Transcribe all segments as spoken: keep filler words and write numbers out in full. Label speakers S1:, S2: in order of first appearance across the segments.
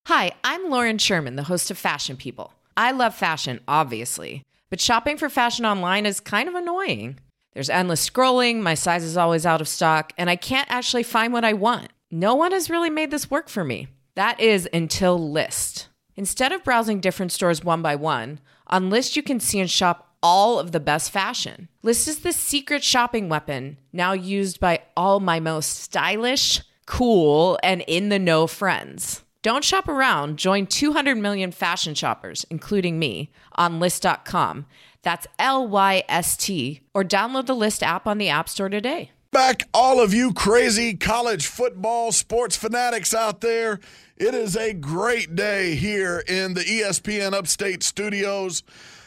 S1: Hi, I'm Lauren Sherman, the host of Fashion People. I love fashion, obviously, but shopping for fashion online is kind of annoying. There's endless scrolling, my size is always out of stock, and I can't actually find what I want. No one has really made this work for me. That is until Lyst. Instead of browsing different stores one by one, on Lyst you can see and shop all of the best fashion. Lyst is the secret shopping weapon, now used by all my most stylish, cool, and in-the-know friends. Don't shop around. Join two hundred million fashion shoppers, including me, on Lyst dot com. That's L Y S T. Or download the Lyst app on the App Store today.
S2: Back, all of you crazy college football sports fanatics out there. It is a great day here in the E S P N Upstate studios.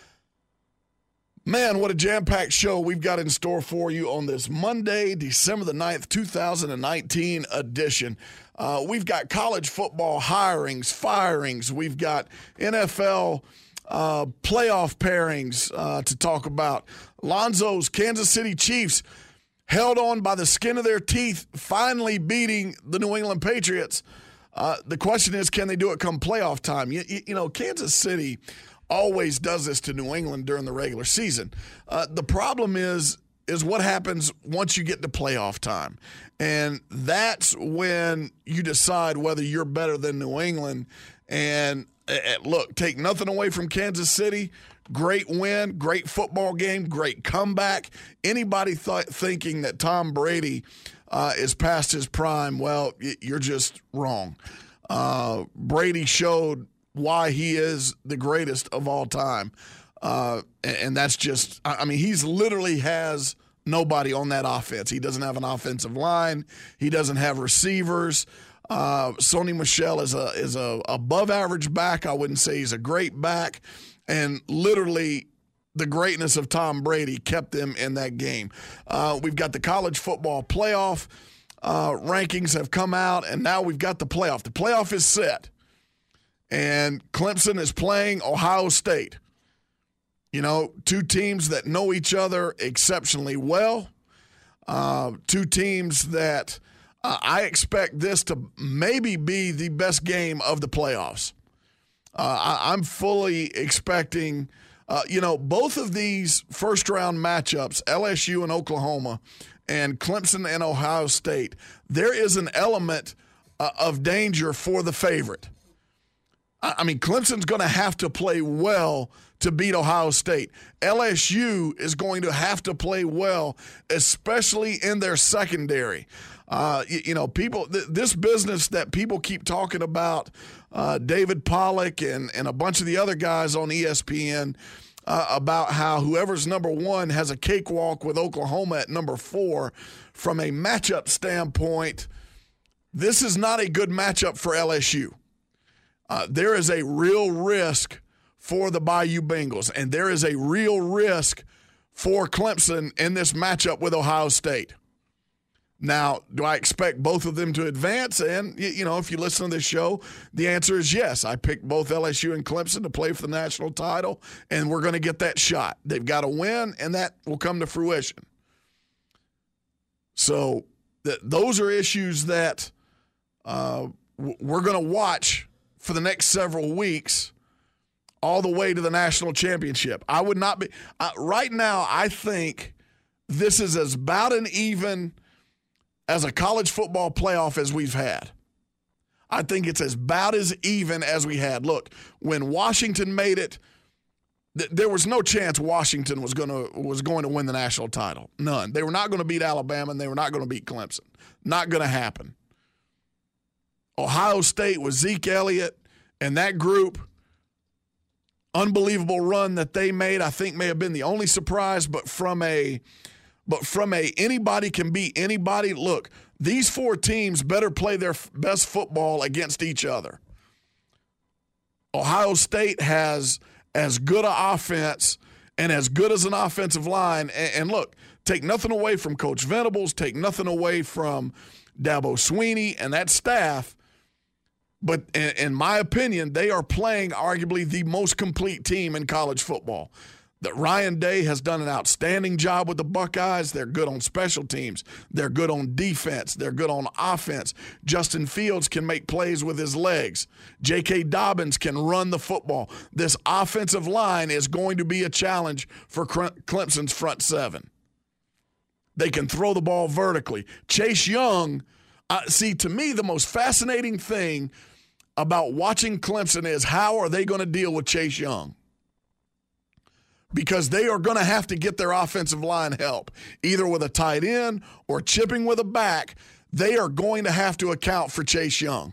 S2: Man, what a jam-packed show we've got in store for you on this Monday, December the ninth, two thousand nineteen edition. Uh, we've got college football hirings, firings. We've got N F L uh, playoff pairings uh, to talk about. Lonzo's Kansas City Chiefs held on by the skin of their teeth, finally beating the New England Patriots. Uh, the question is, can they do it come playoff time? You, you, you know, Kansas City always does this to New England during the regular season. Uh, the problem is, is what happens once you get to playoff time. And that's when you decide whether you're better than New England. And uh, look, take nothing away from Kansas City. Great win, great football game, great comeback. Anybody th- thinking that Tom Brady uh, is past his prime, well, y- you're just wrong. Uh, Brady showed why he is the greatest of all time. Uh, and, and that's just, I mean, he's literally has nobody on that offense. He doesn't have an offensive line. He doesn't have receivers. Uh, Sony Michel is a is a above average back. I wouldn't say he's a great back. And literally the greatness of Tom Brady kept them in that game. Uh, we've got the college football playoff uh, rankings have come out, and now we've got the playoff. The playoff is set. And Clemson is playing Ohio State. You know, two teams that know each other exceptionally well. Uh, two teams that uh, I expect this to maybe be the best game of the playoffs. Uh, I, I'm fully expecting, uh, you know, both of these first-round matchups, L S U and Oklahoma and Clemson and Ohio State, there is an element uh, of danger for the favorite. I mean, Clemson's going to have to play well to beat Ohio State. L S U is going to have to play well, especially in their secondary. Uh, you, you know, people, th- this business that people keep talking about, uh, David Pollack and, and a bunch of the other guys on E S P N uh, about how whoever's number one has a cakewalk with Oklahoma at number four. From a matchup standpoint, this is not a good matchup for L S U. Uh, there is a real risk for the Bayou Bengals, and there is a real risk for Clemson in this matchup with Ohio State. Now, do I expect both of them to advance? And, you know, if you listen to this show, the answer is yes. I picked both L S U and Clemson to play for the national title, and we're going to get that shot. They've got to win, and that will come to fruition. So th- those are issues that uh, w- we're going to watch for the next several weeks all the way to the national championship. I would not be uh, – right now, I think this is as about an even as a college football playoff as we've had. I think it's as about as even as we had. Look, when Washington made it, th- there was no chance Washington was going to was going to win the national title. None. They were not going to beat Alabama, and they were not going to beat Clemson. Not going to happen. Ohio State with Zeke Elliott and that group, unbelievable run that they made, I think may have been the only surprise, but from a but from a anybody can beat anybody, look, these four teams better play their best football against each other. Ohio State has as good an offense and as good as an offensive line. And, and look, take nothing away from Coach Venables, take nothing away from Dabo Swinney and that staff. But in, in my opinion, they are playing arguably the most complete team in college football. that Ryan Day has done an outstanding job with the Buckeyes. They're good on special teams. They're good on defense. They're good on offense. Justin Fields can make plays with his legs. J K. Dobbins can run the football. This offensive line is going to be a challenge for Clemson's front seven. They can throw the ball vertically. Chase Young, uh, see, to me, the most fascinating thing about watching Clemson is how are they going to deal with Chase Young? Because they are going to have to get their offensive line help, either with a tight end or chipping with a back. They are going to have to account for Chase Young.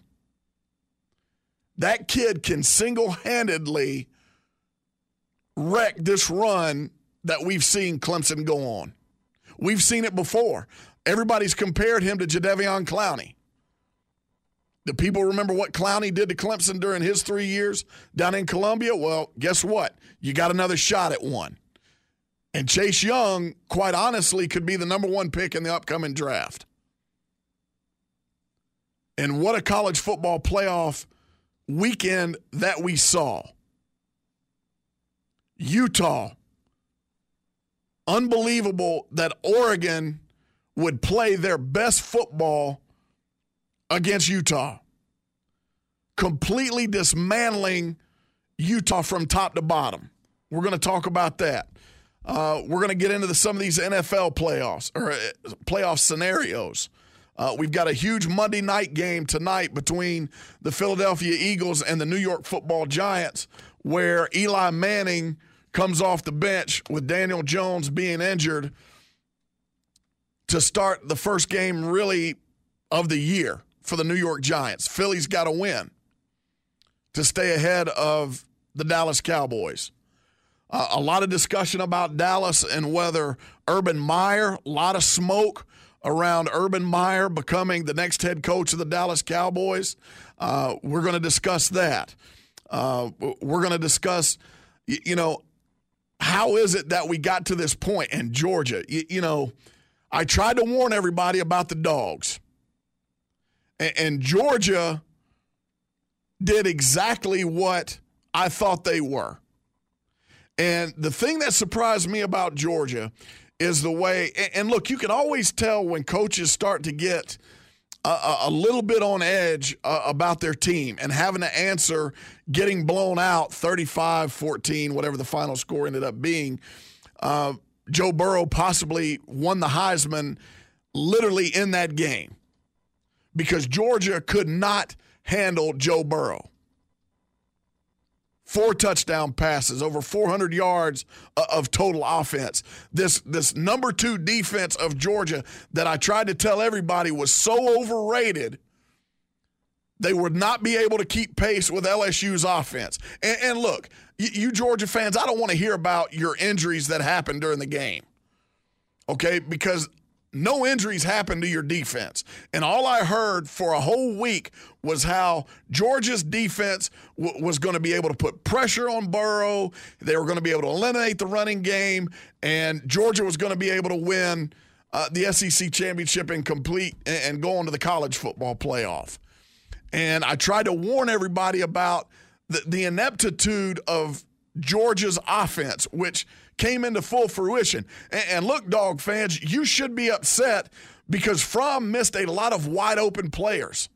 S2: That kid can single-handedly wreck this run that we've seen Clemson go on. We've seen it before. Everybody's compared him to Jadeveon Clowney. Do people remember what Clowney did to Clemson during his three years down in Columbia? Well, guess what? You got another shot at one. And Chase Young, quite honestly, could be the number one pick in the upcoming draft. And what a college football playoff weekend that we saw. Utah. Unbelievable that Oregon would play their best football against Utah, completely dismantling Utah from top to bottom. We're going to talk about that. Uh, we're going to get into the, some of these N F L playoffs or uh, playoff scenarios. Uh, we've got a huge Monday night game tonight between the Philadelphia Eagles and the New York Football Giants, where Eli Manning comes off the bench with Daniel Jones being injured to start the first game really of the year for the New York Giants. Philly's got to win to stay ahead of the Dallas Cowboys. Uh, a lot of discussion about Dallas and whether Urban Meyer, a lot of smoke around Urban Meyer becoming the next head coach of the Dallas Cowboys. Uh, we're going to discuss that. Uh, we're going to discuss, you, you know, how is it that we got to this point in Georgia? You, you know, I tried to warn everybody about the dogs. And Georgia did exactly what I thought they were. And the thing that surprised me about Georgia is the way – and look, you can always tell when coaches start to get a, a little bit on edge uh, about their team and having to answer getting blown out thirty-five fourteen, whatever the final score ended up being. Uh, Joe Burrow possibly won the Heisman literally in that game, because Georgia could not handle Joe Burrow. Four touchdown passes, over four hundred yards of total offense. This, this number two defense of Georgia that I tried to tell everybody was so overrated, they would not be able to keep pace with L S U's offense. And, and look, you, you Georgia fans, I don't want to hear about your injuries that happened during the game, okay? Because no injuries happened to your defense. And all I heard for a whole week was how Georgia's defense w- was going to be able to put pressure on Burrow. They were going to be able to eliminate the running game. And Georgia was going to be able to win uh, the S E C championship and complete and, and go on to the college football playoff. And I tried to warn everybody about the, the ineptitude of Georgia's offense, which came into full fruition. And, and look, Dog fans, you should be upset because Fromm missed a lot of wide open players.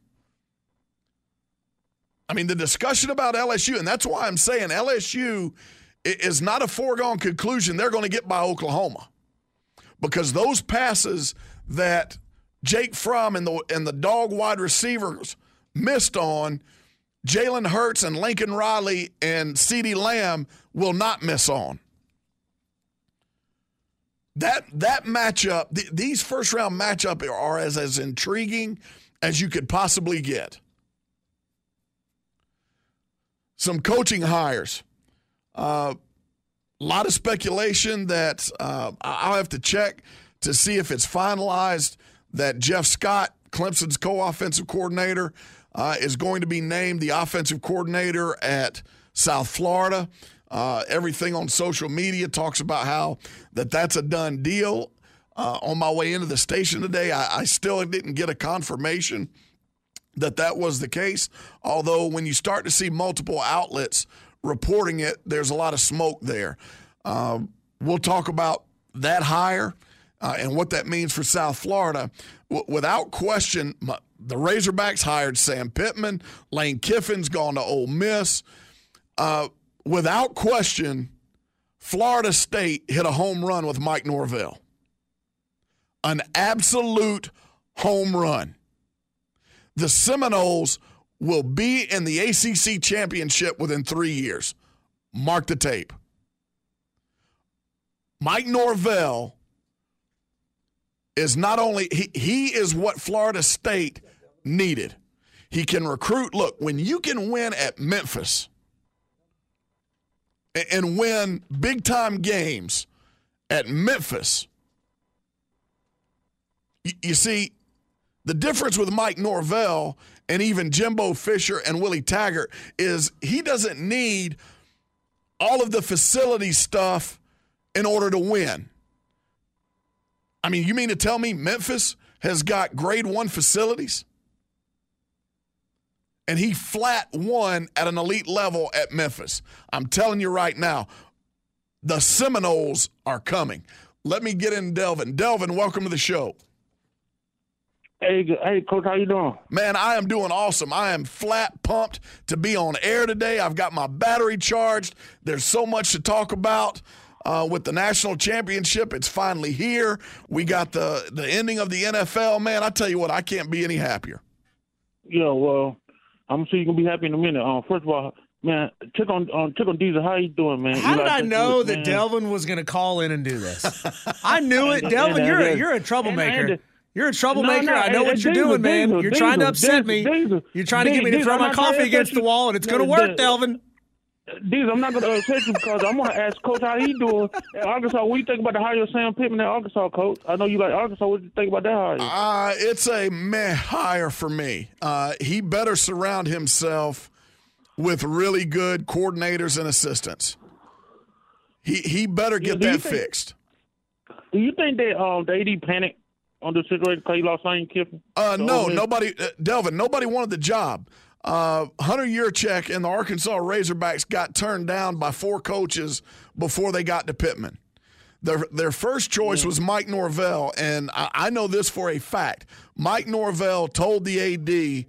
S2: I mean, the discussion about L S U, and that's why I'm saying L S U is not a foregone conclusion they're going to get by Oklahoma, because those passes that Jake Fromm and the, and the dog wide receivers missed on, Jalen Hurts and Lincoln Riley and CeeDee Lamb will not miss on. That that matchup, th- these first-round matchups are as, as intriguing as you could possibly get. Some coaching hires. A uh, lot of speculation that uh, I'll have to check to see if it's finalized that Jeff Scott, Clemson's co-offensive coordinator, uh, is going to be named the offensive coordinator at South Florida. Uh, everything on social media talks about how that that's a done deal. Uh, on my way into the station today, I, I still didn't get a confirmation that that was the case, although when you start to see multiple outlets reporting it, there's a lot of smoke there. Uh, we'll talk about that hire uh, and what that means for South Florida. W- without question, my, the Razorbacks hired Sam Pittman. Lane Kiffin's gone to Ole Miss. Uh, without question, Florida State hit a home run with Mike Norvell. An absolute home run. The Seminoles will be in the A C C championship within three years. Mark the tape. Mike Norvell is not only, he, he is what Florida State needed. He can recruit. Look, when you can win at Memphis and win big-time games at Memphis, you, you see, the difference with Mike Norvell and even Jimbo Fisher and Willie Taggart is he doesn't need all of the facility stuff in order to win. I mean, you mean to tell me Memphis has got grade one facilities? And he flat won at an elite level at Memphis. I'm telling you right now, the Seminoles are coming. Let me get in Delvin. Delvin, welcome to the show.
S3: Hey, hey, Coach, how you doing?
S2: Man, I am doing awesome. I am flat pumped to be on air today. I've got my battery charged. There's so much to talk about. Uh, with the national championship, it's finally here. We got the, the ending of the N F L. Man, I tell you what, I can't be any happier.
S3: Yeah, well, I'm sure you're going to be happy in a minute. Um, first of all, man, check on um, check on Diesel. How you doing, man?
S4: How
S3: you
S4: did
S3: like
S4: I know
S3: good,
S4: that
S3: man?
S4: Delvin was going to call in and do this? I knew it. Delvin, you're a, you're a troublemaker.
S3: And, and,
S4: You're a troublemaker.
S3: No, no,
S4: I know
S3: hey,
S4: what
S3: hey,
S4: you're
S3: Diesel,
S4: doing, man.
S3: Diesel,
S4: You're trying to
S3: Diesel,
S4: upset me.
S3: Diesel,
S4: You're trying to get me to
S3: Diesel,
S4: throw my
S3: I'm not trying
S4: coffee
S3: to
S4: against
S3: upset
S4: the wall, and it's going to
S3: you.
S4: work, Delvin.
S3: Diesel, I'm not going to upset you because I'm going to ask Coach how he doing at Arkansas. What do you think about the hire of Sam Pittman at Arkansas, Coach? I know you like Arkansas. What do you think about that hire?
S2: Uh, it's a meh hire for me. Uh, he better surround himself with really good coordinators and assistants. He he better get
S3: Yeah,
S2: that
S3: think,
S2: fixed.
S3: Do you think that um, the A D panicked on the situation because he lost Lane Kiffin?
S2: Uh,
S3: So,
S2: no,
S3: man,
S2: nobody, uh, Delvin, nobody wanted the job. Uh, Hunter Yurchek and the Arkansas Razorbacks got turned down by four coaches before they got to Pittman. Their their first choice yeah. was Mike Norvell, and I, I know this for a fact. Mike Norvell told the A D,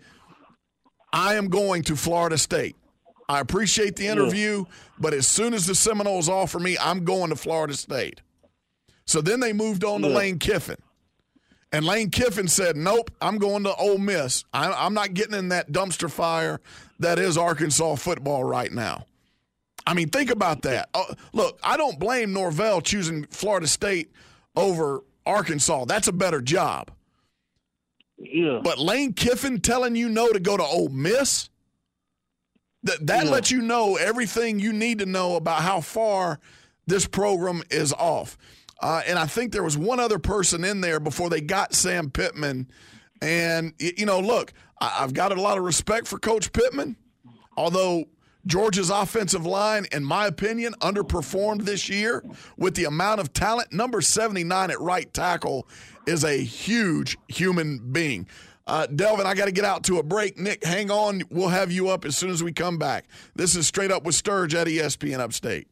S2: I am going to Florida State. I appreciate the interview, yeah. but as soon as the Seminoles offer me, I'm going to Florida State. So then they moved on yeah. to Lane Kiffin. And Lane Kiffin said, nope, I'm going to Ole Miss. I'm, I'm not getting in that dumpster fire that is Arkansas football right now. I mean, think about that. Uh, look, I don't blame Norvell choosing Florida State over Arkansas. That's a better job.
S3: Yeah.
S2: But Lane Kiffin telling you no to go to Ole Miss, that, that yeah. lets you know everything you need to know about how far this program is off. Uh, and I think there was one other person in there before they got Sam Pittman. And, you know, look, I, I've got a lot of respect for Coach Pittman, although Georgia's offensive line, in my opinion, underperformed this year with the amount of talent. Number seventy-nine at right tackle is a huge human being. Uh, Delvin, I got to get out to a break. Nick, hang on. We'll have you up as soon as we come back. This is Straight Up with Sturge at E S P N Upstate.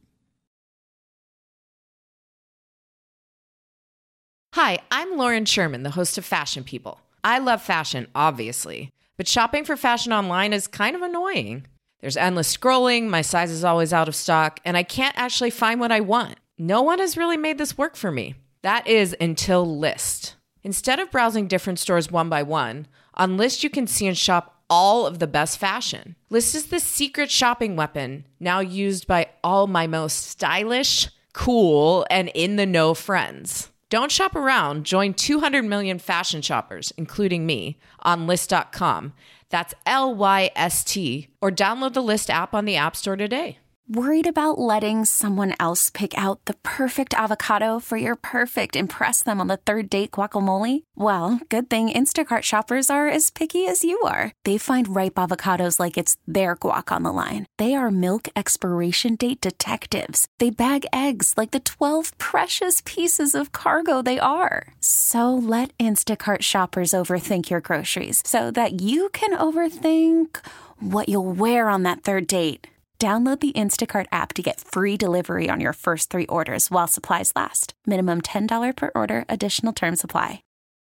S1: Hi, I'm Lauren Sherman, the host of Fashion People. I love fashion, obviously, but shopping for fashion online is kind of annoying. There's endless scrolling, my size is always out of stock, and I can't actually find what I want. No one has really made this work for me. That is until Lyst. Instead of browsing different stores one by one, on Lyst you can see and shop all of the best fashion. Lyst is the secret shopping weapon now used by all my most stylish, cool, and in-the-know friends. Don't shop around. Join two hundred million fashion shoppers, including me, on Lyst dot com. That's L Y S T. Or download the Lyst app on the App Store today.
S5: Worried about letting someone else pick out the perfect avocado for your perfect impress them on the third date guacamole? Well, good thing Instacart shoppers are as picky as you are. They find ripe avocados like it's their guac on the line. They are milk expiration date detectives. They bag eggs like the twelve precious pieces of cargo they are. So let Instacart shoppers overthink your groceries so that you can overthink what you'll wear on that third date. Download the Instacart app to get free delivery on your first three orders while supplies last. Minimum ten dollars per order. Additional terms apply.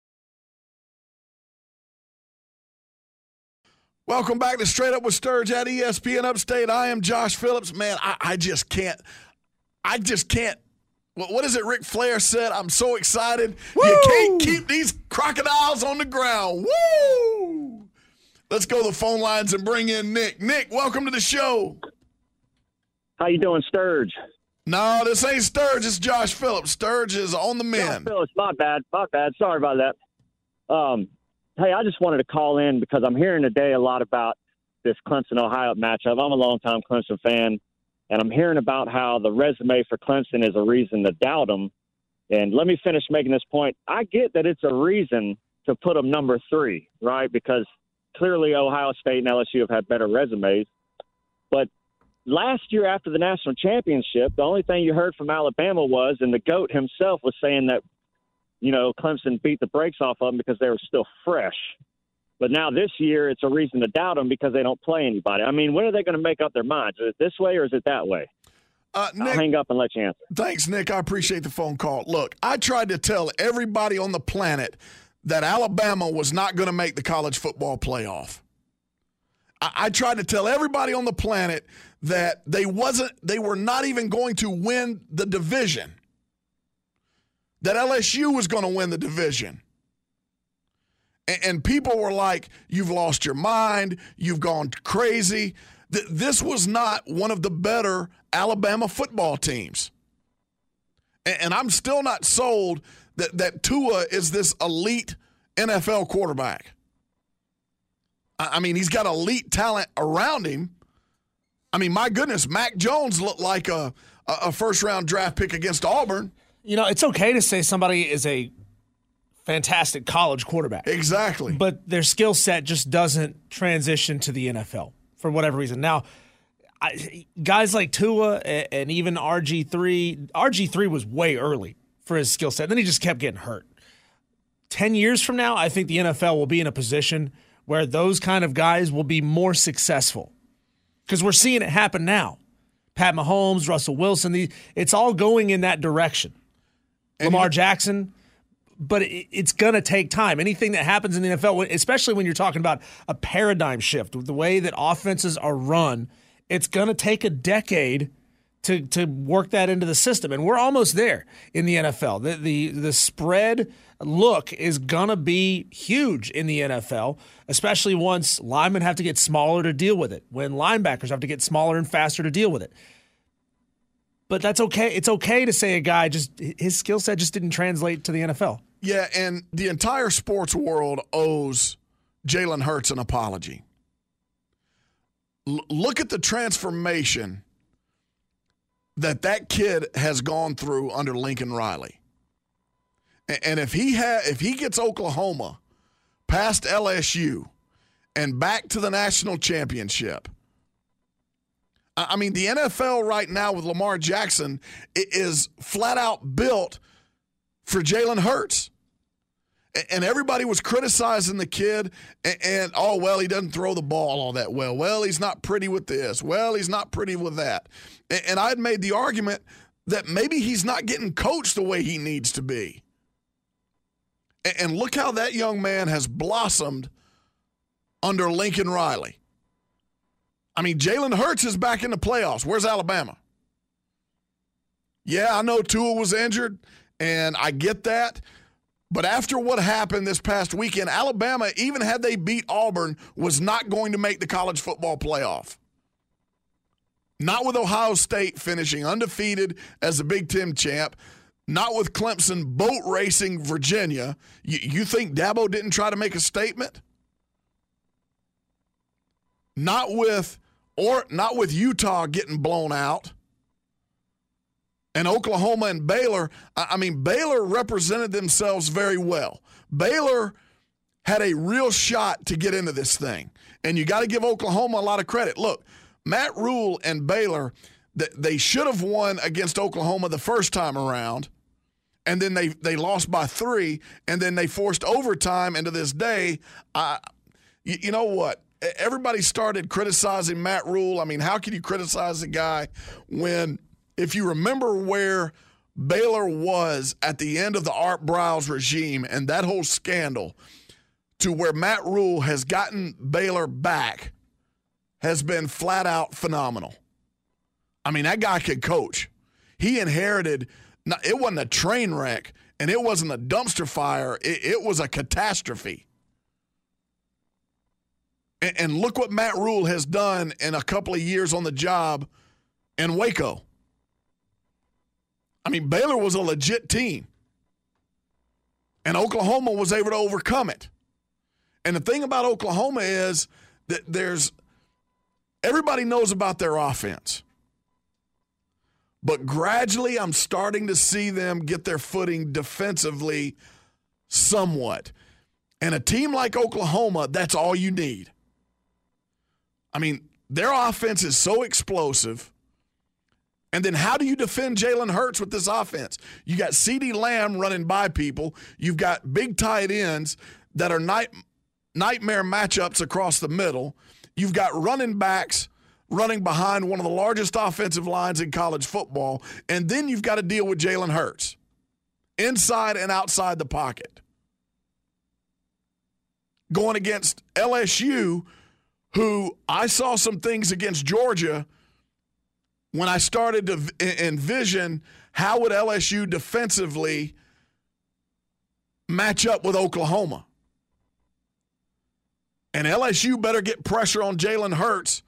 S2: Welcome back to Straight Up with Sturge at E S P N Upstate. I am Josh Phillips. Man, I, I just can't. I just can't. What is it Ric Flair said? I'm so excited. Woo! You can't keep these crocodiles on the ground. Woo! Let's go to the phone lines and bring in Nick. Nick, welcome to the show.
S6: How you doing, Sturge?
S2: No, this ain't Sturge. It's Josh Phillips. Sturge is on the mend.
S6: Josh Phillips, my bad. My bad. Sorry about that. Um, hey, I just wanted to call in because I'm hearing today a lot about this Clemson-Ohio matchup. I'm a longtime Clemson fan, and I'm hearing about how the resume for Clemson is a reason to doubt them. And let me finish making this point. I get that it's a reason to put them number three, right? Because clearly Ohio State and L S U have had better resumes. But last year after the national championship, the only thing you heard from Alabama was, and the GOAT himself was saying that, you know, Clemson beat the brakes off of them because they were still fresh. But now this year, it's a reason to doubt them because they don't play anybody. I mean, when are they going to make up their minds? Is it this way or is it that way?
S2: Uh, Nick,
S6: I'll hang up and let you answer.
S2: Thanks, Nick. I appreciate the phone call. Look, I tried to tell everybody on the planet that Alabama was not going to make the college football playoff. I, I tried to tell everybody on the planet that they wasn't, they were not even going to win the division. That L S U was going to win the division. And, and people were like, you've lost your mind. You've gone crazy. Th- this was not one of the better Alabama football teams. And, and I'm still not sold that, that Tua is this elite N F L quarterback. I, I mean, he's got elite talent around him. I mean, my goodness, Mac Jones looked like a, a first-round draft pick against Auburn.
S4: You know, it's okay to say somebody is a fantastic college quarterback.
S2: Exactly.
S4: But their skill set just doesn't transition to the N F L for whatever reason. Now, I, guys like Tua and, and even R G three, R G three was way early for his skill set. Then he just kept getting hurt. Ten years from now, I think the N F L will be in a position where those kind of guys will be more successful because we're seeing it happen now. Pat Mahomes, Russell Wilson, the, it's all going in that direction. And Lamar Jackson, but it, it's going to take time. Anything that happens in the N F L, especially when you're talking about a paradigm shift, the way that offenses are run, it's going to take a decade to to work that into the system. And we're almost there in the N F L. The the, the spread look is going to be huge in the N F L, especially once linemen have to get smaller to deal with it, when linebackers have to get smaller and faster to deal with it. But that's okay. It's okay to say a guy just his skill set just didn't translate to the N F L.
S2: Yeah, and the entire sports world owes Jalen Hurts an apology. L- look at the transformation that that kid has gone through under Lincoln Riley. And, and if he ha- if he gets Oklahoma past L S U and back to the national championship, I mean, the N F L right now with Lamar Jackson is flat out built for Jalen Hurts. And everybody was criticizing the kid and, and, oh, well, he doesn't throw the ball all that well. Well, he's not pretty with this. Well, he's not pretty with that. And, and I'd made the argument that maybe he's not getting coached the way he needs to be. And, and look how that young man has blossomed under Lincoln Riley. I mean, Jalen Hurts is back in the playoffs. Where's Alabama? Yeah, I know Tua was injured, and I get that. But after what happened this past weekend, Alabama, even had they beat Auburn, was not going to make the college football playoff. Not with Ohio State finishing undefeated as the Big Ten champ. Not with Clemson boat racing Virginia. You, you think Dabo didn't try to make a statement? Not with or not with Utah getting blown out. And Oklahoma and Baylor, I mean, Baylor represented themselves very well. Baylor had a real shot to get into this thing. And you got to give Oklahoma a lot of credit. Look, Matt Rule and Baylor, they should have won against Oklahoma the first time around. And then they, they lost by three. And then they forced overtime into this day. Uh, you, you know what? everybody started criticizing Matt Rule. I mean, how can you criticize a guy when, if you remember where Baylor was at the end of the Art Briles regime and that whole scandal, to where Matt Rule has gotten Baylor back, has been flat out phenomenal. I mean, that guy could coach. He inherited, it wasn't a train wreck, and it wasn't a dumpster fire. It, it was a catastrophe. And, and look what Matt Rule has done in a couple of years on the job in Waco. I mean, Baylor was a legit team, and Oklahoma was able to overcome it. And the thing about Oklahoma is that there's everybody knows about their offense. But gradually I'm starting to see them get their footing defensively somewhat. And a team like Oklahoma, that's all you need. I mean, their offense is so explosive. And then how do you defend Jalen Hurts with this offense? You got CeeDee Lamb running by people. You've got big tight ends that are night, nightmare matchups across the middle. You've got running backs running behind one of the largest offensive lines in college football. And then you've got to deal with Jalen Hurts inside and outside the pocket. Going against L S U, who I saw some things against Georgia when I started to envision how would L S U defensively match up with Oklahoma. And L S U better get pressure on Jalen Hurts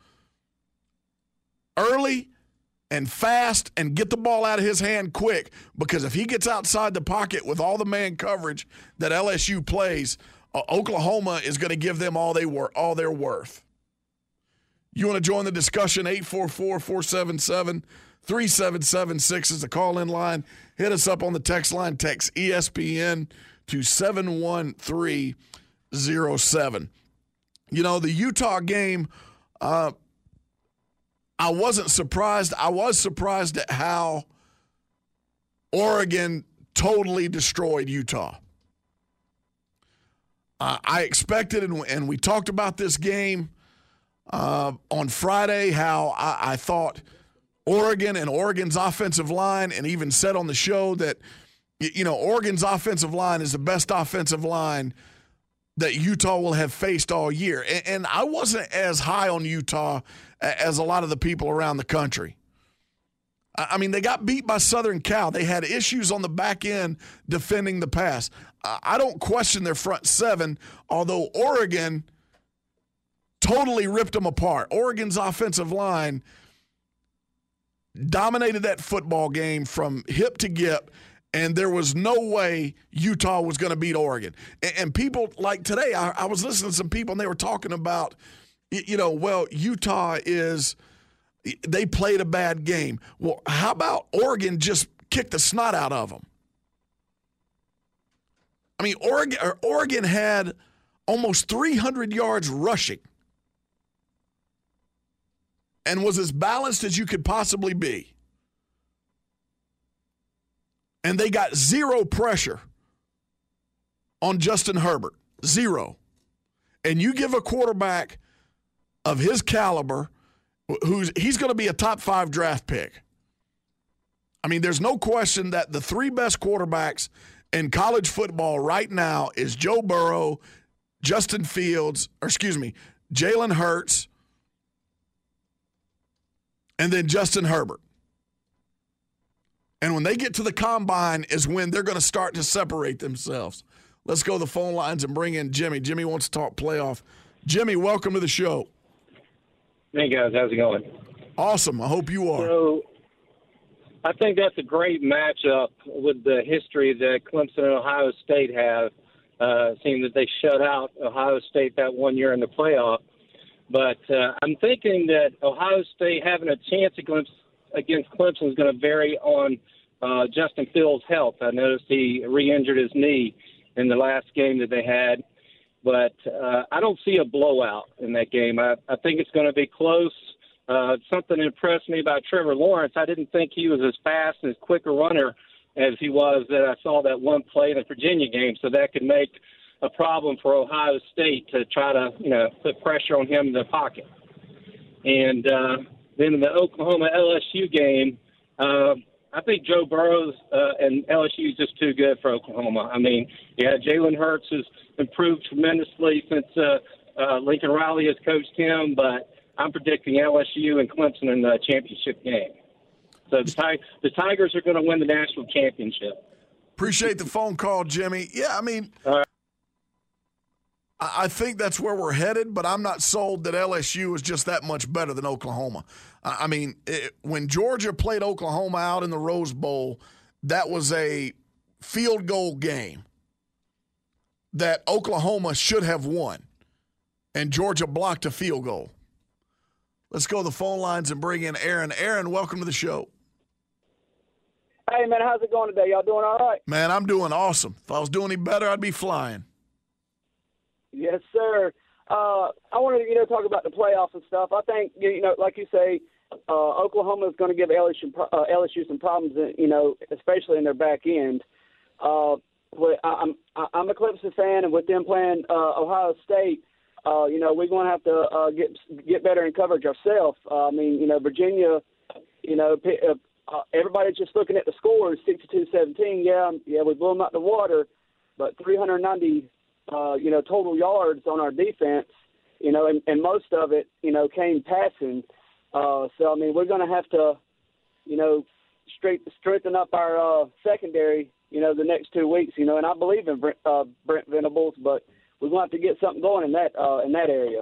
S2: early and fast and get the ball out of his hand quick, because if he gets outside the pocket with all the man coverage that L S U plays, uh, Oklahoma is going to give them all they were all they're worth. You want to join the discussion? eight four four, four seven seven, three seven seven six is the call-in line. Hit us up on the text line. Text E S P N to seven one three zero seven. You know, the Utah game, uh, I wasn't surprised. I was surprised at how Oregon totally destroyed Utah. Uh, I expected, and, and we talked about this game uh, on Friday, how I, I thought Oregon and Oregon's offensive line, and even said on the show that, you know, Oregon's offensive line is the best offensive line that Utah will have faced all year. And, and I wasn't as high on Utah as a lot of the people around the country. I mean, they got beat by Southern Cal. They had issues on the back end defending the pass. I don't question their front seven, although Oregon totally ripped them apart. Oregon's offensive line dominated that football game from hip to gip, and there was no way Utah was going to beat Oregon. And, and people like today, I, I was listening to some people, and they were talking about, you know, well, Utah is – they played a bad game. Well, how about Oregon just kicked the snot out of them? I mean, Oregon, or Oregon had almost three hundred yards rushing and was as balanced as you could possibly be. And they got zero pressure on Justin Herbert. Zero. And you give a quarterback of his caliber – who's he's going to be a top five draft pick. I mean, there's no question that the three best quarterbacks in college football right now is Joe Burrow, Justin Fields, or excuse me, Jalen Hurts, and then Justin Herbert. And when they get to the combine is when they're going to start to separate themselves. Let's go to the phone lines and bring in Jimmy. Jimmy wants to talk playoff. Jimmy, welcome to the show.
S7: Hey, guys. How's it going?
S2: Awesome. I hope you are.
S7: So I think that's a great matchup with the history that Clemson and Ohio State have, uh, seeing that they shut out Ohio State that one year in the playoff. But uh, I'm thinking that Ohio State having a chance against, against Clemson is going to vary on uh, Justin Fields' health. I noticed he re-injured his knee in the last game that they had. But uh, I don't see a blowout in that game. I, I think it's going to be close. Uh, something impressed me about Trevor Lawrence. I didn't think he was as fast and as quick a runner as he was that I saw that one play in the Virginia game. So that could make a problem for Ohio State to try to, you know, put pressure on him in the pocket. And uh, then in the Oklahoma L S U game, uh, I think Joe Burrow uh, and L S U is just too good for Oklahoma. I mean, yeah, Jalen Hurts has improved tremendously since uh, uh, Lincoln Riley has coached him, but I'm predicting L S U and Clemson in the championship game. So the, Tig- the Tigers are going to win the national championship.
S2: Appreciate the phone call, Jimmy. Yeah, I mean,
S7: All right.
S2: I think that's where we're headed, but I'm not sold that L S U is just that much better than Oklahoma. I mean, it, when Georgia played Oklahoma out in the Rose Bowl, that was a field goal game that Oklahoma should have won, and Georgia blocked a field goal. Let's go to the phone lines and bring in Aaron. Aaron, welcome to the show.
S8: Hey, man, how's it going today? Y'all doing all right?
S2: Man, I'm doing awesome. If I was doing any better, I'd be flying.
S8: Yes, sir. Uh, I wanted to, you know, talk about the playoffs and stuff. I think, you know, like you say, uh, Oklahoma is going to give L S U, uh, L S U some problems, you know, especially in their back end. Uh, I'm I'm a Clemson fan, and with them playing uh, Ohio State, uh, you know, we're going to have to uh, get get better in coverage ourselves. Uh, I mean, you know, Virginia, you know, uh, everybody's just looking at the scores, sixty-two seventeen. Yeah, yeah, we blew them out the water, but three hundred ninety. Uh, you know, total yards on our defense, you know, and, and most of it, you know, came passing. Uh, so, I mean, we're going to have to, you know, straight, strengthen up our uh, secondary, you know, the next two weeks, you know, and I believe in Brent, uh, Brent Venables, but we're going to have to get something going in that uh, in that area.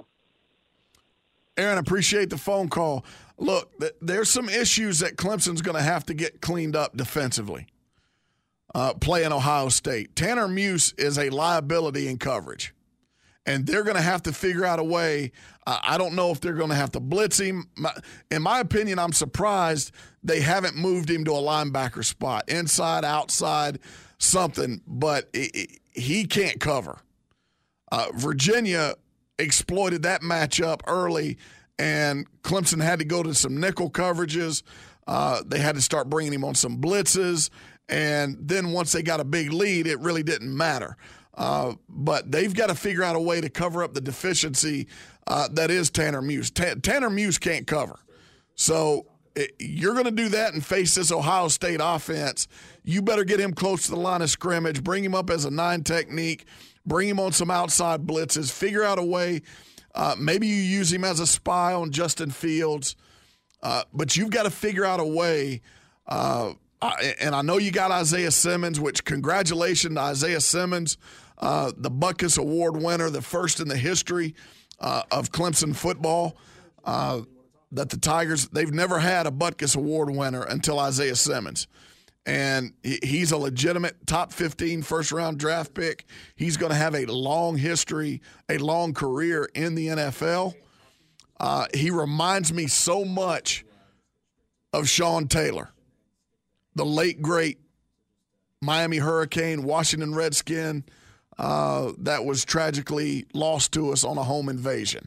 S2: Aaron, appreciate the phone call. Look, th- there's some issues that Clemson's going to have to get cleaned up defensively. Uh, playing Ohio State. Tanner Muse is a liability in coverage, and they're going to have to figure out a way. Uh, I don't know if they're going to have to blitz him. My, in my opinion, I'm surprised they haven't moved him to a linebacker spot, inside, outside, something, but it, it, he can't cover. Uh, Virginia exploited that matchup early, and Clemson had to go to some nickel coverages. Uh, they had to start bringing him on some blitzes. And then once they got a big lead, it really didn't matter. Uh, but they've got to figure out a way to cover up the deficiency uh, that is Tanner Muse. Ta- Tanner Muse can't cover. So it, you're going to do that and face this Ohio State offense. You better get him close to the line of scrimmage, bring him up as a nine technique, bring him on some outside blitzes, figure out a way. Uh, maybe you use him as a spy on Justin Fields. Uh, but you've got to figure out a way uh, – and I know you got Isaiah Simmons, which congratulations to Isaiah Simmons, uh, the Butkus Award winner, the first in the history uh, of Clemson football. Uh, that the Tigers, they've never had a Butkus Award winner until Isaiah Simmons. And he's a legitimate top fifteen first-round draft pick. He's going to have a long history, a long career in the N F L. Uh, he reminds me so much of Sean Taylor, the late, great Miami Hurricane, Washington Redskin, uh, that was tragically lost to us on a home invasion.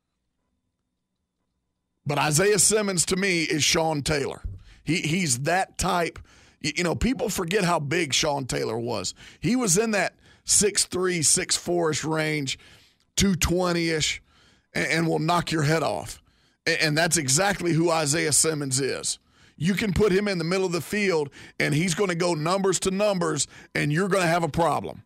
S2: But Isaiah Simmons, to me, is Sean Taylor. He He's that type. You, you know, people forget how big Sean Taylor was. He was in that six three, six four-ish range, two twenty-ish, and, and will knock your head off. And, and that's exactly who Isaiah Simmons is. You can put him in the middle of the field, and he's going to go numbers to numbers, and you're going to have a problem,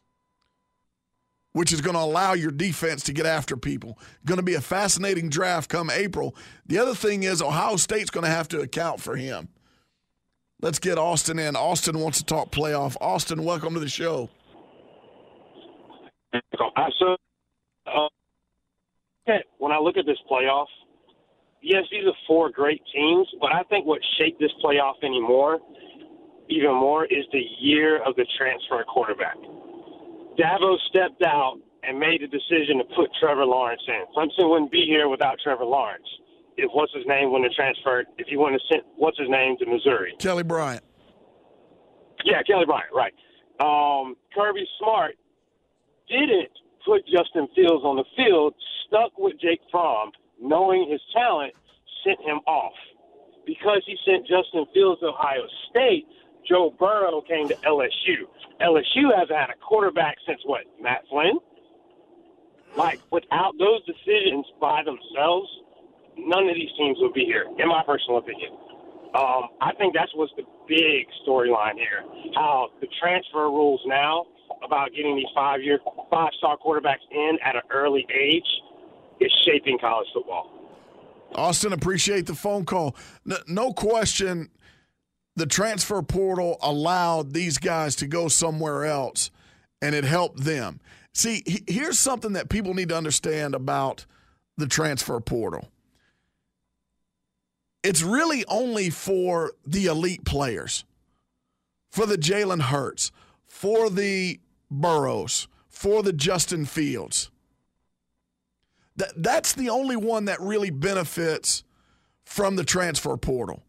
S2: which is going to allow your defense to get after people. Going to be a fascinating draft come April. The other thing is Ohio State's going to have to account for him. Let's get Austin in. Austin wants to talk playoff. Austin, welcome to the show.
S9: So, uh, when I look at this playoff, yes, these are four great teams, but I think what shaped this playoff anymore, even more, is the year of the transfer quarterback. Dabo stepped out and made the decision to put Trevor Lawrence in. Clemson wouldn't be here without Trevor Lawrence. If what's his name wouldn't have transferred, if he wouldn't have sent what's his name to Missouri.
S2: Kelly Bryant.
S9: Yeah, Kelly Bryant, right. Um, Kirby Smart didn't put Justin Fields on the field, stuck with Jake Fromm, knowing his talent, sent him off. Because he sent Justin Fields to Ohio State, Joe Burrow came to L S U. L S U hasn't had a quarterback since, what, Matt Flynn? Like, without those decisions by themselves, none of these teams would be here, in my personal opinion. Um, I think that's what's the big storyline here, how the transfer rules now about getting these five-year, five-star quarterbacks in at an early age is shaping college football.
S2: Austin, appreciate the phone call. No, no question, the transfer portal allowed these guys to go somewhere else, and it helped them. See, here's something that people need to understand about the transfer portal. It's really only for the elite players, for the Jalen Hurts, for the Burrows, for the Justin Fields. That, that's the only one that really benefits from the transfer portal.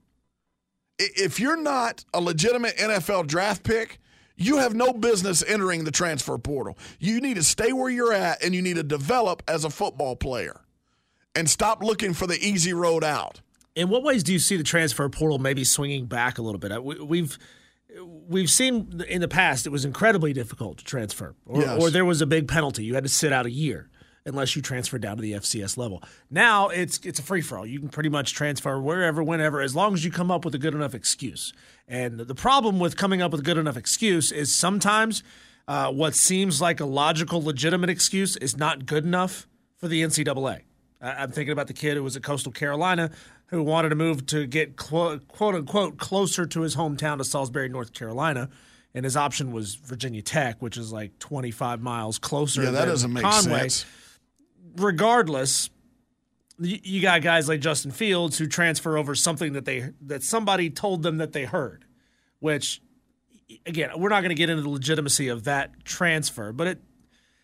S2: If you're not a legitimate N F L draft pick, you have no business entering the transfer portal. You need to stay where you're at, and you need to develop as a football player and stop looking for the easy road out.
S4: In what ways do you see the transfer portal maybe swinging back a little bit? We've we've seen in the past it was incredibly difficult to transfer, or,
S2: yes.
S4: or there was a big penalty. You had to sit out a year unless you transferred down to the F C S level. Now it's it's a free-for-all. You can pretty much transfer wherever, whenever, as long as you come up with a good enough excuse. And the problem with coming up with a good enough excuse is sometimes uh, what seems like a logical, legitimate excuse is not good enough for the N C double A. I'm thinking about the kid who was at Coastal Carolina who wanted to move to get quote, quote unquote closer to his hometown of Salisbury, North Carolina, and his option was Virginia Tech, which is like twenty-five miles closer.
S2: Yeah, that
S4: than
S2: doesn't make
S4: Conway.
S2: sense.
S4: Regardless, you got guys like Justin Fields who transfer over something that they that somebody told them that they heard, which again, we're not going to get into the legitimacy of that transfer, but it.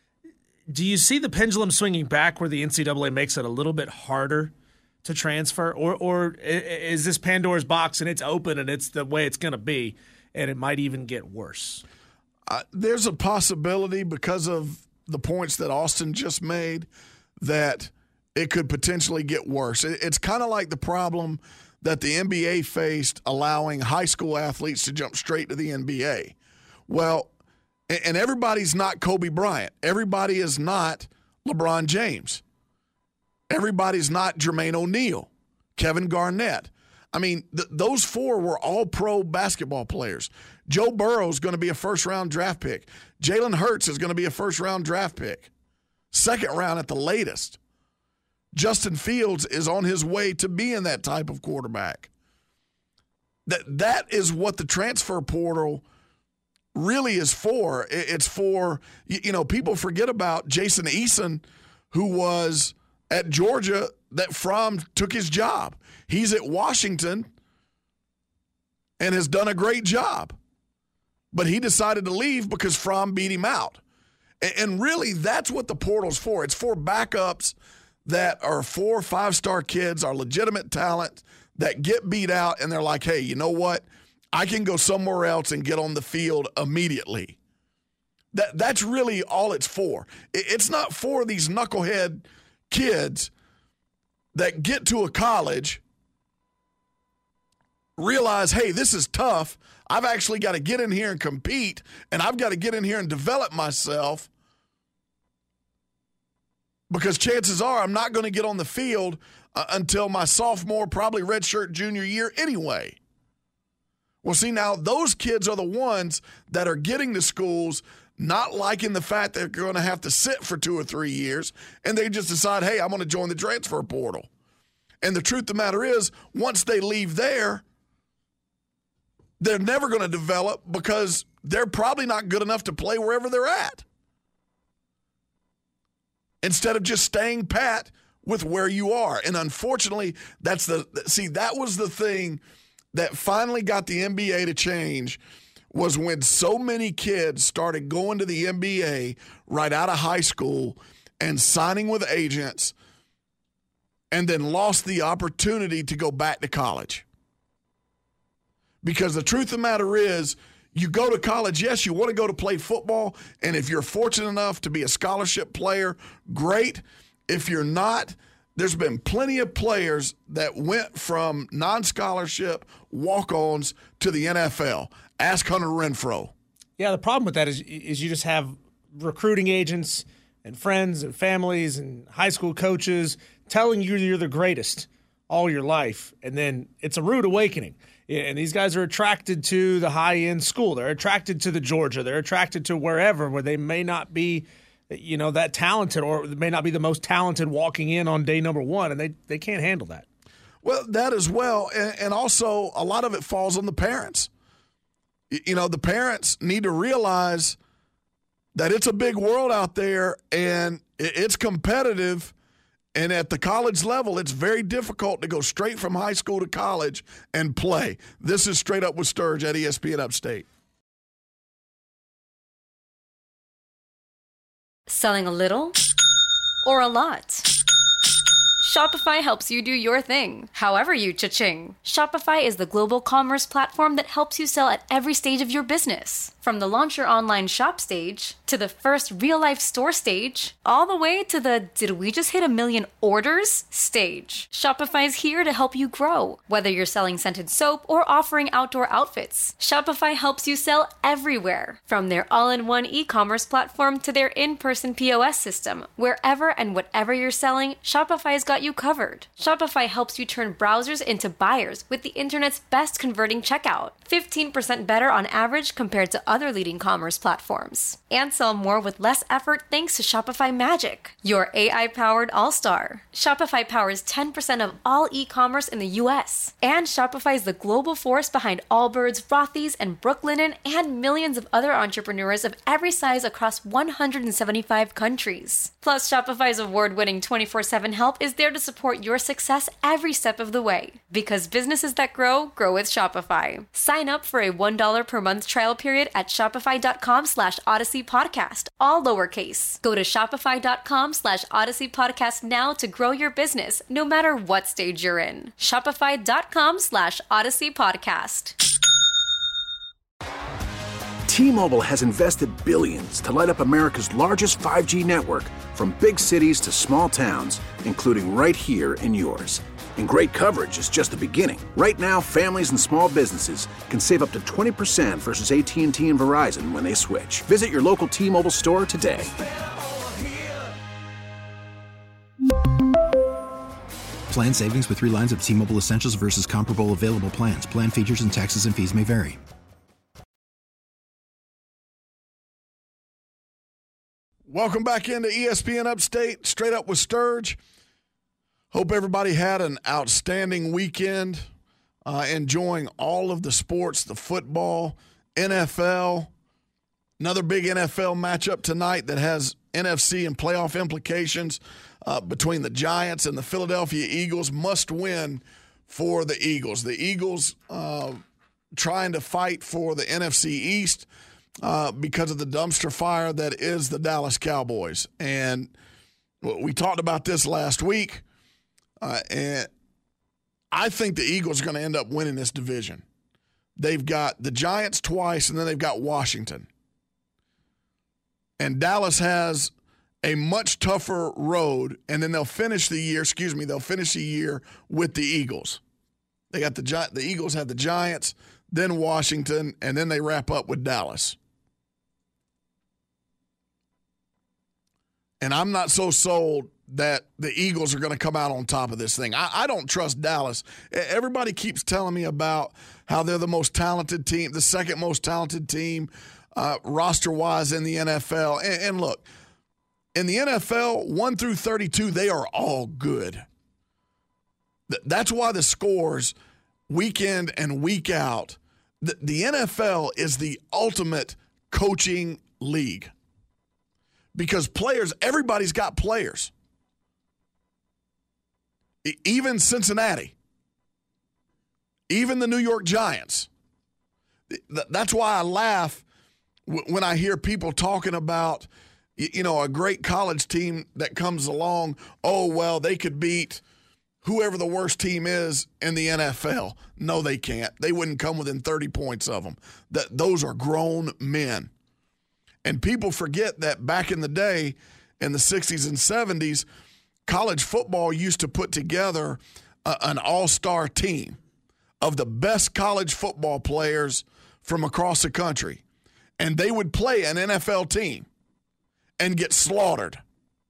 S4: Do you see the pendulum swinging back where the N C double A makes it a little bit harder to transfer, or or is this Pandora's box and it's open and it's the way it's going to be, and it might even get worse?
S2: Uh, there's a possibility because of the points that Austin just made that it could potentially get worse. It, it's kind of like the problem that the N B A faced allowing high school athletes to jump straight to the N B A. Well, and everybody's not Kobe Bryant. Everybody is not LeBron James. Everybody's not Jermaine O'Neal, Kevin Garnett. I mean, th- those four were all pro basketball players. Joe Burrow is going to be a first-round draft pick. Jalen Hurts is going to be a first-round draft pick. Second round at the latest. Justin Fields is on his way to being that type of quarterback. That That is what the transfer portal really is for. It's for, you know, people forget about Jason Eason, who was at Georgia that Fromm took his job. He's at Washington and has done a great job. But he decided to leave because Fromm beat him out. And really, that's what the portal's for. It's for backups that are four or five-star kids, are legitimate talent, that get beat out, and they're like, hey, you know what? I can go somewhere else and get on the field immediately. That That's really all it's for. It's not for these knucklehead kids that get to a college, realize, hey, this is tough. I've actually got to get in here and compete, and I've got to get in here and develop myself because chances are I'm not going to get on the field uh, until my sophomore, probably redshirt junior year anyway. Well, see, now those kids are the ones that are getting to schools not liking the fact that they're going to have to sit for two or three years, and they just decide, hey, I'm going to join the transfer portal. And the truth of the matter is, once they leave there, they're never going to develop because they're probably not good enough to play wherever they're at. Instead of just staying pat with where you are. And unfortunately, that's the see, that was the thing that finally got the N B A to change, was when so many kids started going to the N B A right out of high school and signing with agents and then lost the opportunity to go back to college. Because the truth of the matter is, you go to college, yes, you want to go to play football, and if you're fortunate enough to be a scholarship player, great. If you're not, there's been plenty of players that went from non-scholarship walk-ons to the N F L. Ask Hunter Renfrow.
S4: Yeah, the problem with that is, is you just have recruiting agents and friends and families and high school coaches telling you you're the greatest all your life, and then it's a rude awakening. And these guys are attracted to the high-end school. They're attracted to the Georgia. They're attracted to wherever where they may not be, you know, that talented, or may not be the most talented walking in on day number one, and they, they can't handle that.
S2: Well, that as well, and, and also a lot of it falls on the parents. You know, the parents need to realize that it's a big world out there, and it's competitive. And at the college level, it's very difficult to go straight from high school to college and play. This is Straight Up with Sturge at E S P N Upstate.
S10: Selling a little or a lot? Shopify helps you do your thing, however you cha-ching. Shopify is the global commerce platform that helps you sell at every stage of your business. From the launch your online shop stage, to the first real-life store stage, all the way to the did we just hit a million orders stage. Shopify's here to help you grow. Whether you're selling scented soap or offering outdoor outfits, Shopify helps you sell everywhere. From their all-in-one e-commerce platform to their in-person P O S system, wherever and whatever you're selling, Shopify's got you covered. Shopify helps you turn browsers into buyers with the internet's best converting checkout. fifteen percent better on average compared to other leading commerce platforms. And sell more with less effort thanks to Shopify Magic, your A I-powered all-star. Shopify powers ten percent of all e-commerce in the U S. And Shopify is the global force behind Allbirds, Rothy's, and Brooklinen, and millions of other entrepreneurs of every size across one hundred seventy-five countries. Plus, Shopify's award-winning twenty-four seven help is there to support your success every step of the way. Because businesses that grow, grow with Shopify. Sign up for a one dollar per month trial period at shopify.com slash Odyssey Podcast, all lowercase. Go to shopify.com slash Odyssey Podcast now to grow your business, no matter what stage you're in. Shopify.com slash Odyssey Podcast.
S11: T-Mobile has invested billions to light up America's largest five G network, from big cities to small towns, including right here in yours. And great coverage is just the beginning. Right now, families and small businesses can save up to twenty percent versus A T and T and Verizon when they switch. Visit your local T-Mobile store today.
S12: Plan savings with three lines of T-Mobile Essentials versus comparable available plans. Plan features and taxes and fees may vary.
S2: Welcome back into E S P N Upstate, Straight Up with Sturge. Hope everybody had an outstanding weekend, uh, enjoying all of the sports, the football, N F L. Another big N F L matchup tonight that has N F C and playoff implications uh, between the Giants and the Philadelphia Eagles. Must win for the Eagles. The Eagles uh, trying to fight for the N F C East uh, because of the dumpster fire that is the Dallas Cowboys. And we talked about this last week. Uh, and I think the Eagles are going to end up winning this division. They've got the Giants twice, and then they've got Washington. And Dallas has a much tougher road, and then they'll finish the year, excuse me, they'll finish the year with the Eagles. They got the Gi- the Eagles have the Giants, then Washington, and then they wrap up with Dallas. And I'm not so sold that the Eagles are going to come out on top of this thing. I, I don't trust Dallas. Everybody keeps telling me about how they're the most talented team, the second most talented team uh, roster-wise in the N F L. And, and look, in the N F L, one through thirty-two, they are all good. Th- that's why the scores week in and week out, the, the N F L is the ultimate coaching league. Because players, everybody's got players. Even Cincinnati, even the New York Giants. That's why I laugh when I hear people talking about, you know, a great college team that comes along. Oh, well, they could beat whoever the worst team is in the N F L. No, they can't. They wouldn't come within thirty points of them. That those are grown men. And people forget that back in the day, in the sixties and seventies, college football used to put together a, an all-star team of the best college football players from across the country. And they would play an N F L team and get slaughtered.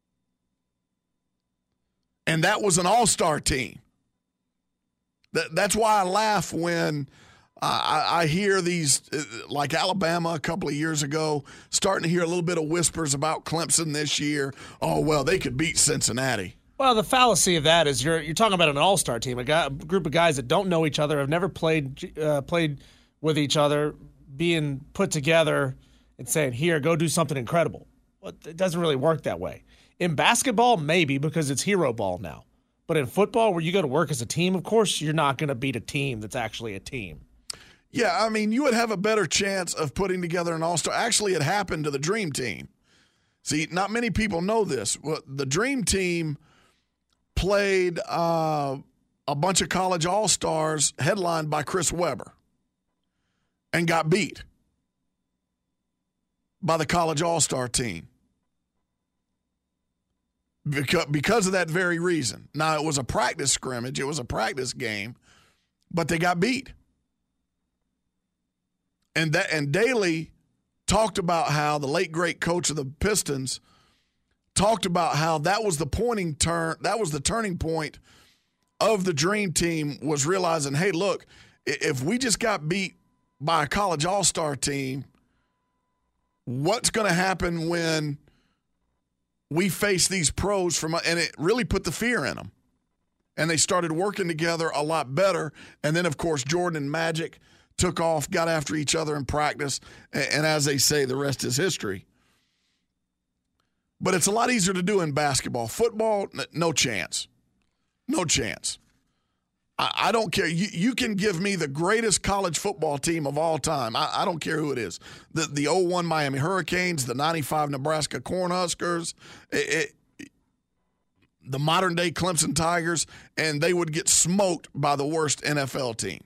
S2: And that was an all-star team. That, that's why I laugh when uh, I, I hear these, uh, like Alabama a couple of years ago, starting to hear a little bit of whispers about Clemson this year. Oh, well, they could beat Cincinnati.
S4: Well, the fallacy of that is you're you're talking about an all-star team, a, guy, a group of guys that don't know each other, have never played uh, played with each other, being put together and saying, here, go do something incredible. Well, it doesn't really work that way. In basketball, maybe, because it's hero ball now. But in football, where you go to work as a team, of course you're not going to beat a team that's actually a team.
S2: Yeah, I mean, you would have a better chance of putting together an all-star. Actually, it happened to the Dream Team. See, not many people know this. Well, the Dream Team played uh, a bunch of college all-stars headlined by Chris Webber and got beat by the college all-star team because, because of that very reason. Now, it was a practice scrimmage. It was a practice game, but they got beat. And that and Daly talked about how the late, great coach of the Pistons talked about how that was the pointing turn, that was the turning point of the Dream Team, was realizing, hey, look, if we just got beat by a college all-star team, what's going to happen when we face these pros from, and it really put the fear in them. And they started working together a lot better. And then, of course, Jordan and Magic took off, got after each other in practice. And, and as they say, the rest is history. But it's a lot easier to do in basketball. Football, no chance. No chance. I, I don't care. You, you can give me the greatest college football team of all time. I, I don't care who it is. The the oh one Miami Hurricanes, the ninety-five Nebraska Cornhuskers, it, it, the modern-day Clemson Tigers, and they would get smoked by the worst N F L team.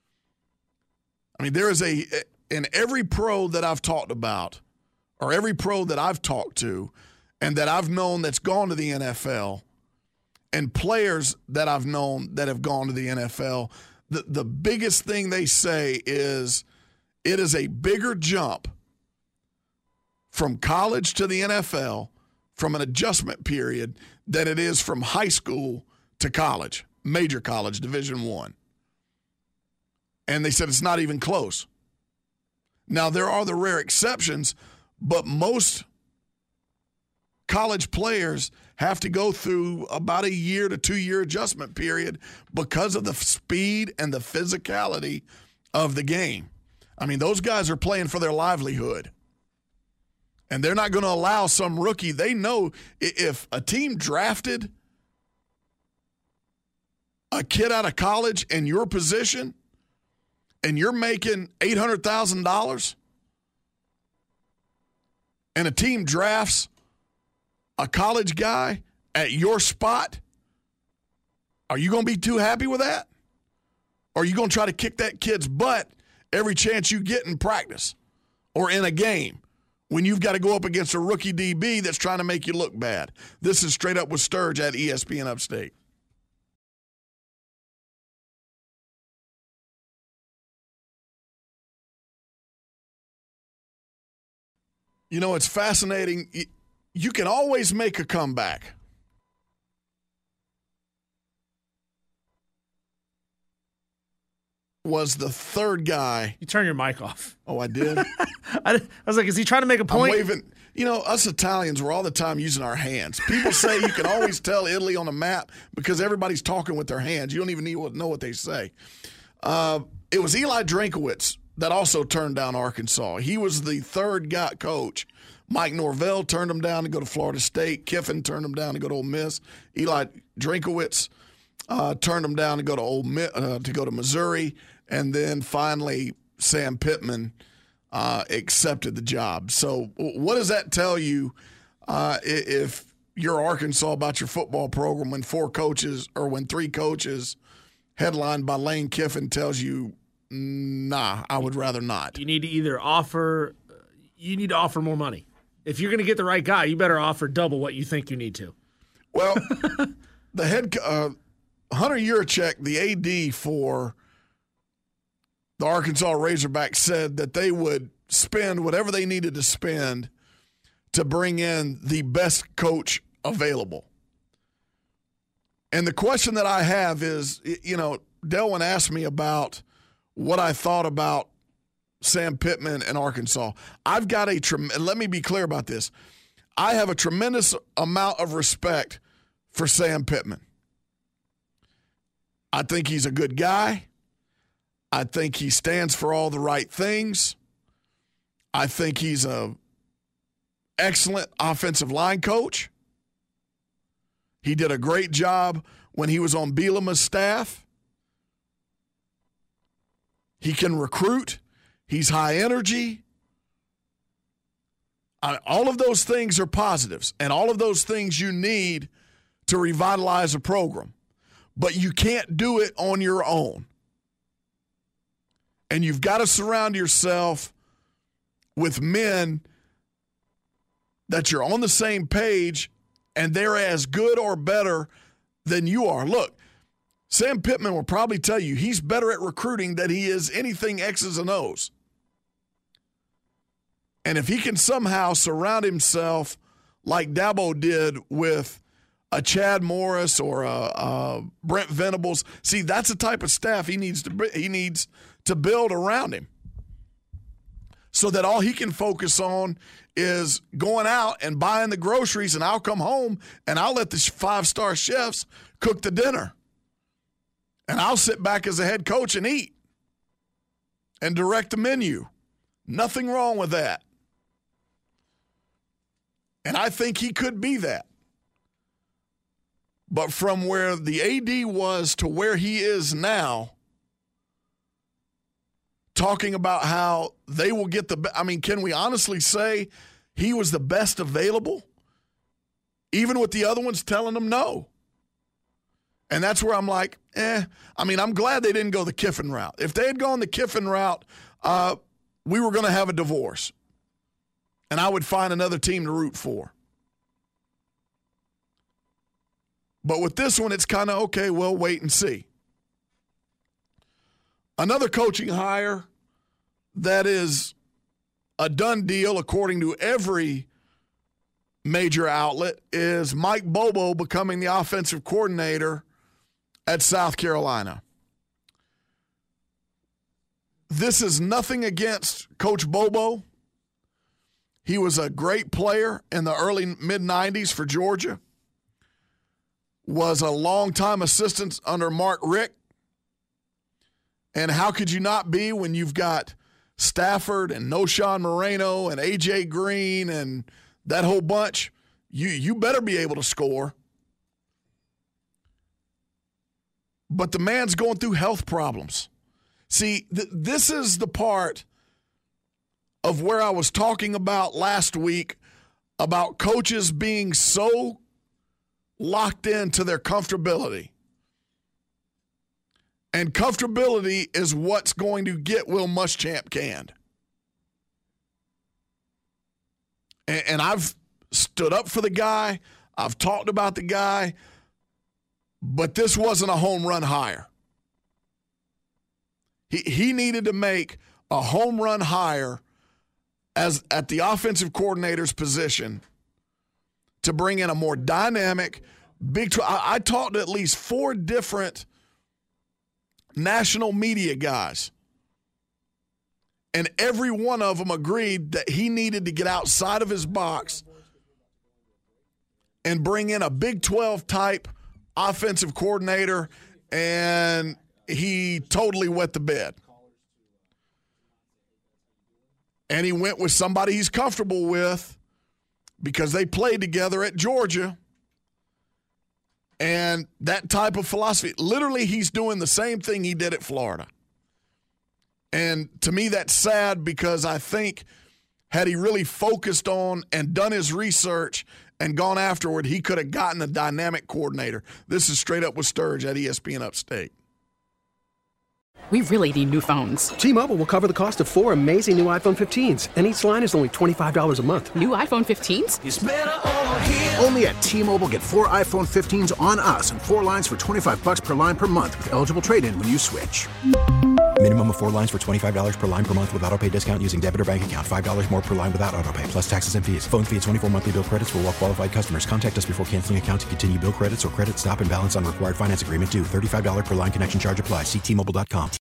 S2: I mean, there is a – in every pro that I've talked about, or every pro that I've talked to, and that I've known that's gone to the N F L, and players that I've known that have gone to the N F L, the, the biggest thing they say is it is a bigger jump from college to the N F L, from an adjustment period, than it is from high school to college, major college, Division One. And they said it's not even close. Now, there are the rare exceptions, but most college players have to go through about a year to two-year adjustment period because of the speed and the physicality of the game. I mean, those guys are playing for their livelihood. And they're not going to allow some rookie. They know if a team drafted a kid out of college in your position and you're making eight hundred thousand dollars and a team drafts a college guy at your spot, are you going to be too happy with that? Or are you going to try to kick that kid's butt every chance you get in practice or in a game when you've got to go up against a rookie D B that's trying to make you look bad? This is Straight Up with Sturge at E S P N Upstate. You know, it's fascinating. You can always make a comeback. Was the third guy.
S4: You turn your mic off.
S2: Oh, I did?
S4: I, I was like, is he trying to make a point?
S2: I'm waving. You know, us Italians, we're all the time using our hands. People say you can always tell Italy on a map because everybody's talking with their hands. You don't even know what they say. Uh, it was Eli Drinkowitz that also turned down Arkansas. He was the third guy coach. Mike Norvell turned him down to go to Florida State. Kiffin turned him down to go to Ole Miss. Eli Drinkowitz uh, turned him down to go to Ole Miss, uh, to go to Missouri, and then finally Sam Pittman uh, accepted the job. So, what does that tell you uh, if you're Arkansas about your football program when four coaches or when three coaches headlined by Lane Kiffin tells you, nah, I would rather not?
S4: You need to either offer, you need to offer more money. If you're going to get the right guy, you better offer double what you think you need to.
S2: Well, the head uh, Hunter Yurachek, the A D for the Arkansas Razorbacks, said that they would spend whatever they needed to spend to bring in the best coach available. And the question that I have is, you know, Delwyn asked me about what I thought about Sam Pittman and Arkansas. I've got a trem- – let me be clear about this. I have a tremendous amount of respect for Sam Pittman. I think he's a good guy. I think he stands for all the right things. I think he's a excellent offensive line coach. He did a great job when he was on Bielema's staff. He can recruit. He's high energy. I, all of those things are positives, and all of those things you need to revitalize a program. But you can't do it on your own. And you've got to surround yourself with men that you're on the same page and they're as good or better than you are. Look, Sam Pittman will probably tell you he's better at recruiting than he is anything X's and O's. And if he can somehow surround himself like Dabo did with a Chad Morris or a, a Brent Venables, see, that's the type of staff he needs to he needs to build around him, so that all he can focus on is going out and buying the groceries, and I'll come home and I'll let the five-star chefs cook the dinner. And I'll sit back as a head coach and eat and direct the menu. Nothing wrong with that. And I think he could be that. But from where the A D was to where he is now, talking about how they will get the – I mean, can we honestly say he was the best available? Even with the other ones telling him no. And that's where I'm like, eh. I mean, I'm glad they didn't go the Kiffin route. If they had gone the Kiffin route, uh, we were going to have a divorce. And I would find another team to root for. But with this one, it's kind of, okay, well, wait and see. Another coaching hire that is a done deal, according to every major outlet, is Mike Bobo becoming the offensive coordinator at South Carolina. This is nothing against Coach Bobo. He was a great player in the early mid nineties for Georgia. Was a longtime assistant under Mark Richt. And how could you not be when you've got Stafford and Noshawn Moreno and A J Green and that whole bunch? You, you better be able to score. But the man's going through health problems. See, th- this is the part of where I was talking about last week about coaches being so locked into their comfortability. And comfortability is what's going to get Will Muschamp canned. And, and I've stood up for the guy. I've talked about the guy. But this wasn't a home run hire. He, he needed to make a home run hire as at the offensive coordinator's position to bring in a more dynamic, big – I, I talked to at least four different national media guys, and every one of them agreed that he needed to get outside of his box and bring in a Big twelve type offensive coordinator, and he totally wet the bed. And he went with somebody he's comfortable with because they played together at Georgia. And that type of philosophy, literally he's doing the same thing he did at Florida. And to me, that's sad because I think had he really focused on and done his research and gone afterward, he could have gotten a dynamic coordinator. This is Straight Up with Sturge at E S P N Upstate.
S13: We really need new phones.
S14: T-Mobile will cover the cost of four amazing new iPhone fifteens, and each line is only twenty-five dollars a month.
S13: New iPhone fifteens?
S11: It's better over here. Only at T-Mobile, get four iPhone fifteens on us and four lines for twenty-five bucks per line per month with eligible trade-in when you switch.
S12: Minimum of four lines for twenty-five dollars per line per month with autopay discount using debit or bank account. five dollars more per line without autopay, plus taxes and fees. Phone fee at twenty-four monthly bill credits for well-qualified customers. Contact us before canceling account to continue bill credits or credit stop and balance on required finance agreement due. thirty-five dollars per line connection charge applies. See T Mobile dot com.